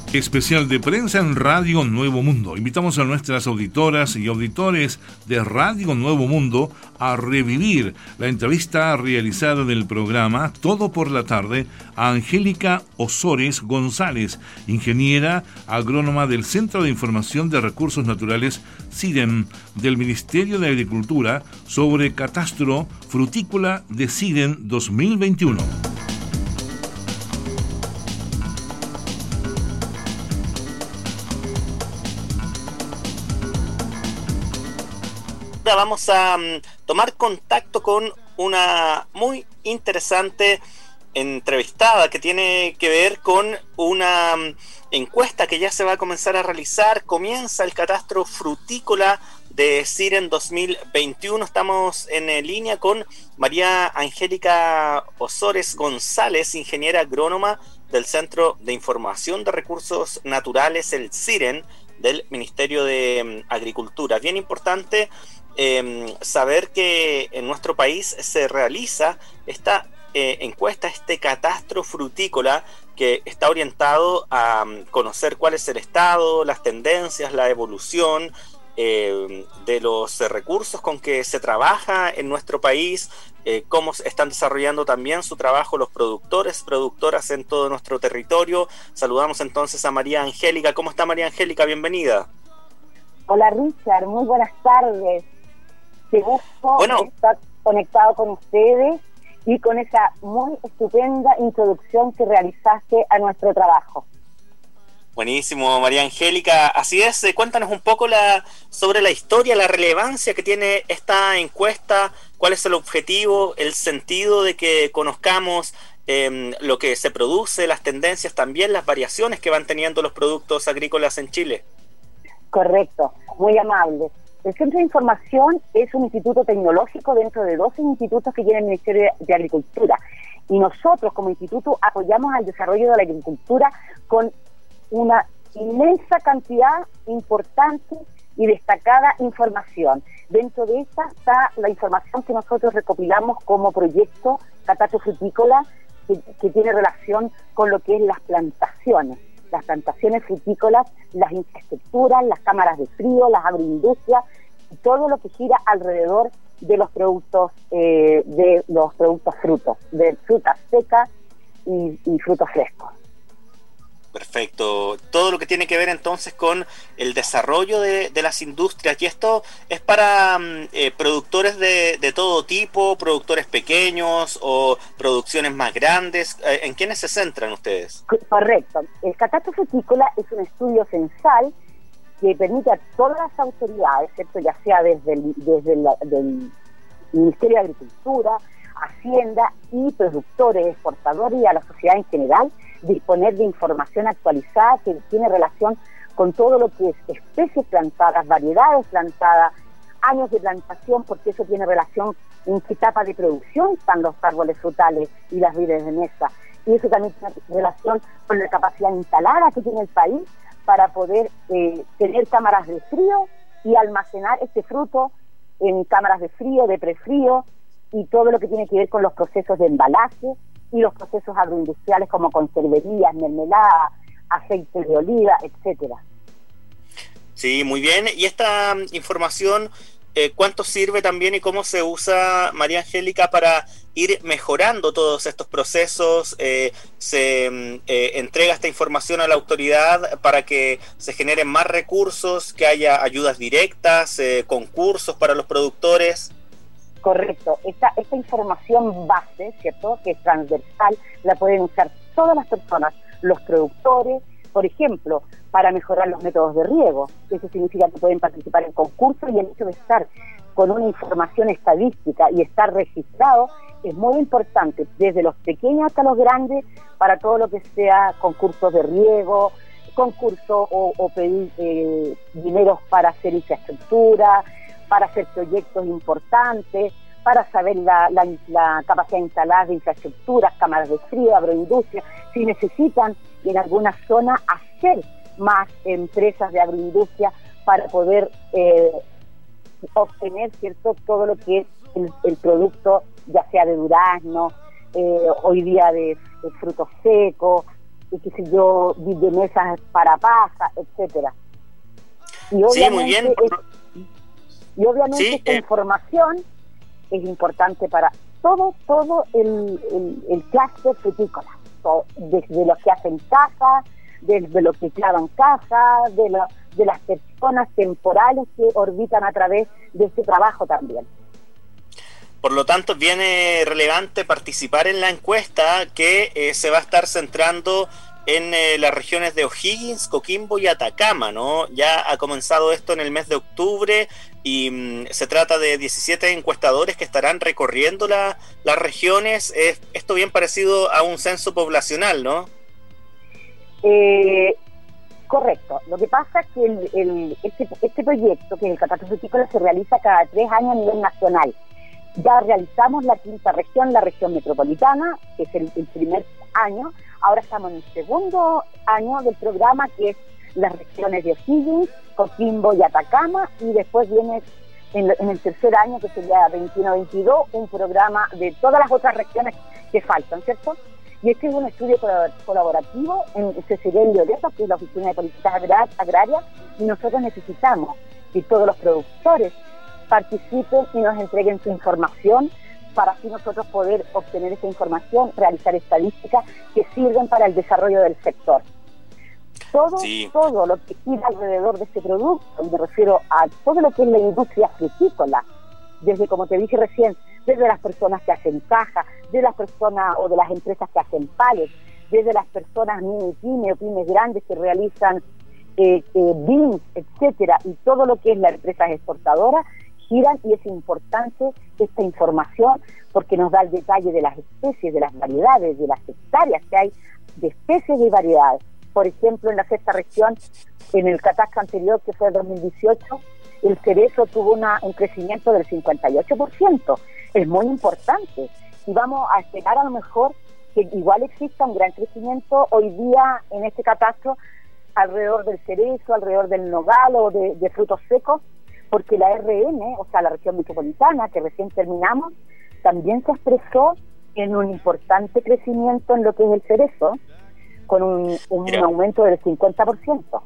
Especial de prensa en Radio Nuevo Mundo. Invitamos a nuestras auditoras y auditores de Radio Nuevo Mundo a revivir la entrevista realizada en el programa Todo por la Tarde a Angélica Osores González, ingeniera agrónoma del Centro de Información de Recursos Naturales CIREN del Ministerio de Agricultura sobre catastro frutícola de CIREN 2021. Vamos a tomar contacto con una muy interesante entrevistada que tiene que ver con una encuesta que ya se va a comenzar a realizar. Comienza el catastro frutícola de CIREN 2021. Estamos en línea con María Angélica Osores González, ingeniera agrónoma del Centro de Información de Recursos Naturales, el CIREN, del Ministerio de Agricultura. Bien importante saber que en nuestro país se realiza esta encuesta, este catastro frutícola, que está orientado a conocer cuál es el estado, las tendencias, la evolución de los recursos con que se trabaja en nuestro país, cómo están desarrollando también su trabajo los productores, productoras en todo nuestro territorio. Saludamos entonces a María Angélica. ¿Cómo está, María Angélica? Bienvenida. Hola, Richard, muy buenas tardes. Qué gusto estar conectado con ustedes y con esa muy estupenda introducción que realizaste a nuestro trabajo. Buenísimo, María Angélica. Así es, cuéntanos un poco sobre la historia, la relevancia que tiene esta encuesta, cuál es el objetivo, el sentido de que conozcamos lo que se produce, las tendencias también, las variaciones que van teniendo los productos agrícolas en Chile. Correcto, muy amable. El Centro de Información es un instituto tecnológico dentro de 12 institutos que tiene el Ministerio de Agricultura. Y nosotros, como instituto, apoyamos al desarrollo de la agricultura con una inmensa cantidad importante y destacada información. Dentro de esta está la información que nosotros recopilamos como proyecto Catastro Frutícola, que tiene relación con lo que es las plantaciones frutícolas, las infraestructuras, las cámaras de frío, las agroindustrias, y todo lo que gira alrededor de los productos frutos, de frutas secas y frutos frescos. Perfecto. Todo lo que tiene que ver entonces con el desarrollo de las industrias, y esto es para productores de todo tipo, productores pequeños o producciones más grandes. ¿En quiénes se centran ustedes? Correcto. El catastro frutícola es un estudio censal que permite a todas las autoridades, ¿cierto?, ya sea desde el Ministerio de Agricultura, Hacienda y productores, exportadores y a la sociedad en general, disponer de información actualizada que tiene relación con todo lo que es especies plantadas, variedades plantadas, años de plantación, porque eso tiene relación en qué etapa de producción están los árboles frutales y las vides de mesa. Y eso también tiene relación con la capacidad instalada que tiene el país para poder tener cámaras de frío y almacenar este fruto en cámaras de frío, de prefrío, y todo lo que tiene que ver con los procesos de embalaje y los procesos agroindustriales como conserverías, mermelada, aceite de oliva, etcétera. Sí, muy bien. ¿Y esta información cuánto sirve también y cómo se usa, María Angélica, para ir mejorando todos estos procesos? ¿Se entrega esta información a la autoridad para que se generen más recursos, que haya ayudas directas, concursos para los productores? Correcto. Esta información base, ¿cierto?, que es transversal, la pueden usar todas las personas, los productores, por ejemplo, para mejorar los métodos de riego. Eso significa que pueden participar en concursos, y el hecho de estar con una información estadística y estar registrado es muy importante, desde los pequeños hasta los grandes, para todo lo que sea concursos de riego, concursos o pedir dineros para hacer infraestructura, para hacer proyectos importantes, para saber la capacidad instalada de infraestructuras, cámaras de frío, agroindustria, si necesitan en alguna zona hacer más empresas de agroindustria para poder obtener, ¿cierto?, todo lo que es el producto, ya sea de durazno, hoy día de frutos secos, qué sé yo, de mesas para pasa, etcétera. Y obviamente, sí, muy bien. Sí, esta información es importante para todo el clúster frutícola, desde los que hacen caja, desde los que clavan caja, de las personas temporales que orbitan a través de este trabajo también. Por lo tanto, es bien relevante participar en la encuesta que se va a estar centrando en las regiones de O'Higgins, Coquimbo y Atacama, ¿no? Ya ha comenzado esto en el mes de octubre y se trata de 17 encuestadores que estarán recorriendo las regiones. Esto bien parecido a un censo poblacional, ¿no? Correcto. Lo que pasa es que este proyecto, que es el catastro frutícola, se realiza cada 3 años a nivel nacional. Ya realizamos la quinta región, la región metropolitana, que es el primer año. Ahora estamos en el segundo año del programa, que es las regiones de O'Higgins, Coquimbo y Atacama, y después viene en el tercer año, que sería 21-22, un programa de todas las otras regiones que faltan, ¿cierto? Y este es un estudio colaborativo en CCD y Orepa, que es la Oficina de Políticas Agrarias, y nosotros necesitamos que todos los productores participen y nos entreguen su información para así nosotros poder obtener esa información, realizar estadísticas que sirven para el desarrollo del sector. Todo lo que gira alrededor de este producto, y me refiero a todo lo que es la industria frutícola, desde, como te dije recién, desde las personas que hacen caja, de las personas o de las empresas que hacen pallets, desde las personas mini-pymes o pymes grandes que realizan beans, etcétera, y todo lo que es la empresa exportadora, giran, y es importante esta información porque nos da el detalle de las especies, de las variedades, de las hectáreas que hay de especies y variedades. Por ejemplo, en la sexta región, en el catastro anterior, que fue el 2018, el cerezo tuvo un crecimiento del 58%. Es muy importante. Y vamos a esperar a lo mejor que igual exista un gran crecimiento hoy día en este catastro alrededor del cerezo, alrededor del nogal o de frutos secos, porque la RN, o sea, la región metropolitana, que recién terminamos, también se expresó en un importante crecimiento en lo que es el cerezo, con un aumento del 50%.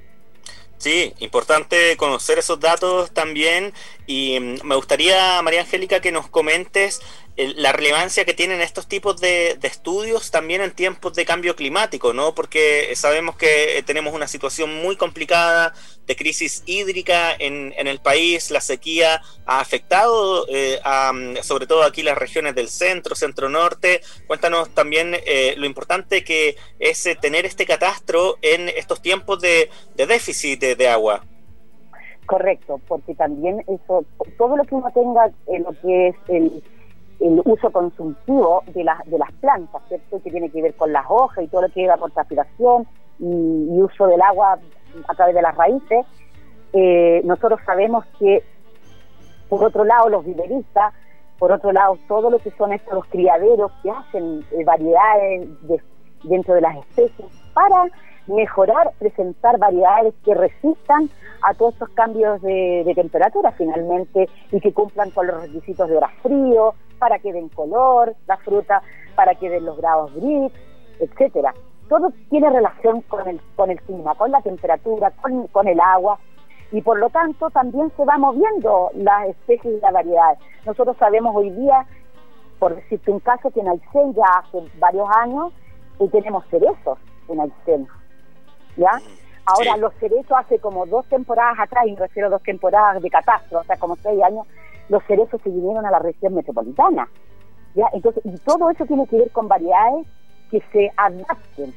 Sí, importante conocer esos datos también, y me gustaría, María Angélica, que nos comentes la relevancia que tienen estos tipos de estudios también en tiempos de cambio climático, ¿no? Porque sabemos que tenemos una situación muy complicada de crisis hídrica en el país. La sequía ha afectado sobre todo aquí las regiones del centro-norte. Cuéntanos también lo importante que es tener este catastro en estos tiempos de déficit de agua. Correcto, porque también eso, todo lo que uno tenga lo que es el uso consultivo de las plantas, ¿cierto? Que tiene que ver con las hojas y todo lo que lleva por transpiración y uso del agua a través de las raíces. Nosotros sabemos que, por otro lado, los viveristas, por otro lado, todo lo que son estos criaderos que hacen variedades dentro de las especies para mejorar, presentar variedades que resistan a todos estos cambios de temperatura finalmente, y que cumplan con los requisitos de horas frío, para que den color la fruta, para que den los grados gris, etcétera. Todo tiene relación con el clima, con la temperatura, con el agua, y por lo tanto también se va moviendo las especies y las variedades. Nosotros sabemos hoy día, por decirte un caso, que en Aysén ya hace varios años tenemos cerezos en Aysén, ¿ya? Ahora, sí, los cerezos hace como 2 temporadas atrás, y me refiero a 2 temporadas de catastro, o sea, como 6 años, los cerezos se vinieron a la región metropolitana, ¿ya? Entonces, y todo eso tiene que ver con variedades que se adapten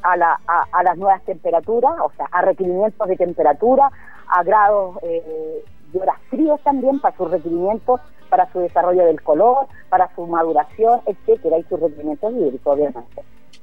a las nuevas temperaturas, o sea, a requerimientos de temperatura, a grados de horas fríos también, para sus requerimientos, para su desarrollo del color, para su maduración, etcétera, y sus requerimientos hídricos, obviamente.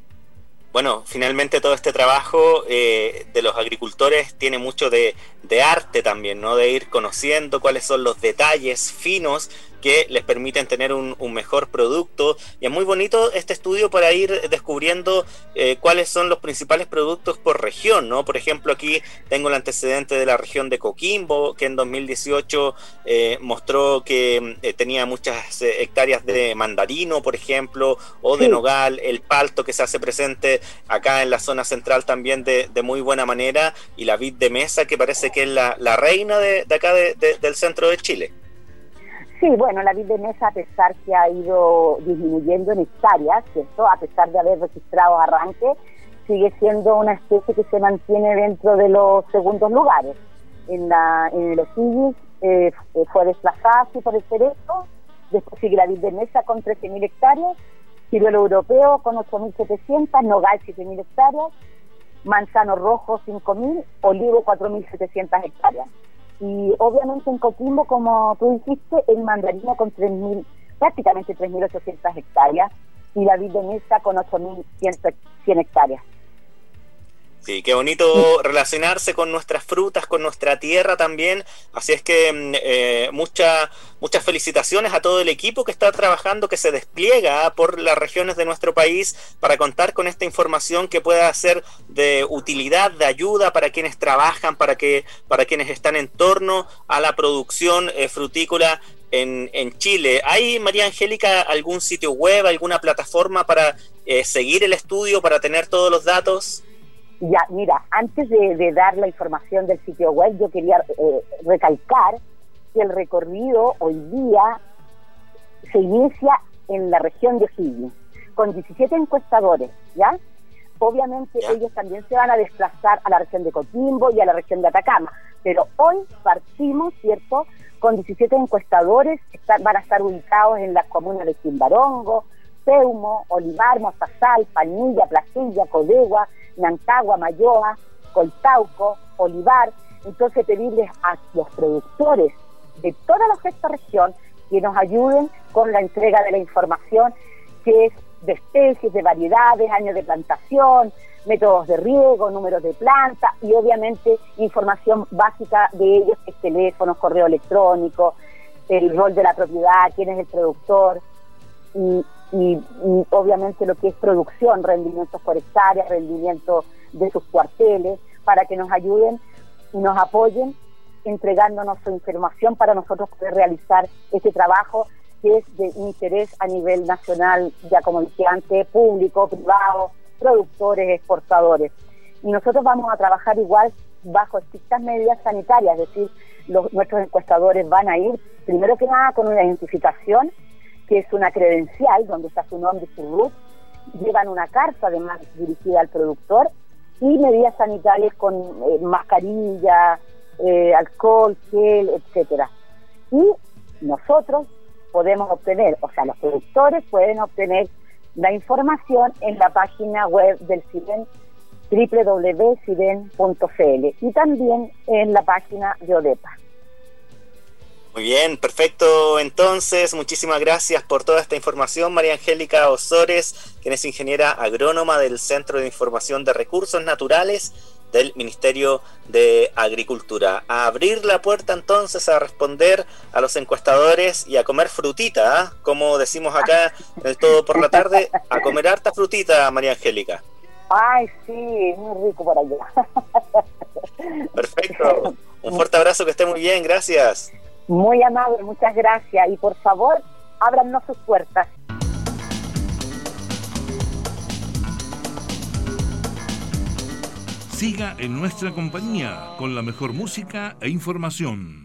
Bueno, finalmente todo este trabajo de los agricultores tiene mucho de arte también, ¿no? De ir conociendo cuáles son los detalles finos que les permiten tener un mejor producto. Y es muy bonito este estudio para ir descubriendo cuáles son los principales productos por región, ¿no? Por ejemplo, aquí tengo el antecedente de la región de Coquimbo, que en 2018 mostró que tenía muchas hectáreas de mandarino, por ejemplo, o de nogal, el palto que se hace presente acá en la zona central también de muy buena manera, y la vid de mesa, que parece que es la reina de acá del centro de Chile. Sí, bueno, la vid de mesa, a pesar que ha ido disminuyendo en hectáreas, ¿cierto? A pesar de haber registrado arranque, sigue siendo una especie que se mantiene dentro de los segundos lugares. En el O'Higgins fue desplazada así por el cerezo, después sigue la vid de mesa con 13.000 hectáreas, ciruelo europeo con 8.700, nogal 7.000 hectáreas, manzano rojo 5.000, olivo 4.700 hectáreas. Y obviamente en Coquimbo, como tú dijiste, el mandarino con 3.000, prácticamente 3.800 hectáreas, y la vid de mesa con 8.100 hectáreas. Sí, qué bonito relacionarse con nuestras frutas, con nuestra tierra también. Así es que muchas felicitaciones a todo el equipo que está trabajando, que se despliega por las regiones de nuestro país para contar con esta información que pueda ser de utilidad, de ayuda para quienes trabajan, para quienes están en torno a la producción frutícola en Chile. ¿Hay, María Angélica, algún sitio web, alguna plataforma para seguir el estudio, para tener todos los datos? Ya, mira, antes de dar la información del sitio web, yo quería recalcar que el recorrido hoy día se inicia en la región de O'Higgins, con 17 encuestadores, ¿ya? Obviamente ellos también se van a desplazar a la región de Coquimbo y a la región de Atacama, pero hoy partimos, ¿cierto?, con 17 encuestadores, van a estar ubicados en las comunas de Chimbarongo, Peumo, Olivar, Mostazal, Palmilla, Placilla, Codegua, Nancagua, Mayoa, Coltauco, Olivar. Entonces pedirles a los productores de toda esta región que nos ayuden con la entrega de la información, que es de especies, de variedades, años de plantación, métodos de riego, números de planta y obviamente información básica de ellos, que es teléfono, correo electrónico, el rol de la propiedad, quién es el productor y obviamente lo que es producción, rendimientos por hectárea, rendimiento de sus cuarteles, para que nos ayuden y nos apoyen entregándonos su información para nosotros poder realizar este trabajo que es de interés a nivel nacional, ya como dije antes, público, privado, productores, exportadores. Y nosotros vamos a trabajar igual bajo estrictas medidas sanitarias, es decir, nuestros encuestadores van a ir, primero que nada, con una identificación, que es una credencial donde está su nombre y su RUT, llevan una carta además dirigida al productor y medidas sanitarias con mascarilla, alcohol, gel, etcétera. Y nosotros podemos obtener, o sea, los productores pueden obtener la información en la página web del CIDEN, www.ciden.cl, y también en la página de ODEPA. Muy bien, perfecto. Entonces, muchísimas gracias por toda esta información, María Angélica Ozores, quien es ingeniera agrónoma del Centro de Información de Recursos Naturales del Ministerio de Agricultura. A abrir la puerta entonces, a responder a los encuestadores y a comer frutita, ¿eh? Como decimos acá en el Todo por la Tarde, a comer harta frutita, María Angélica. Ay, sí, muy rico por allá. Perfecto. Un fuerte abrazo, que esté muy bien, gracias. Muy amable, muchas gracias. Y por favor, ábrannos sus puertas. Siga en nuestra compañía con la mejor música e información.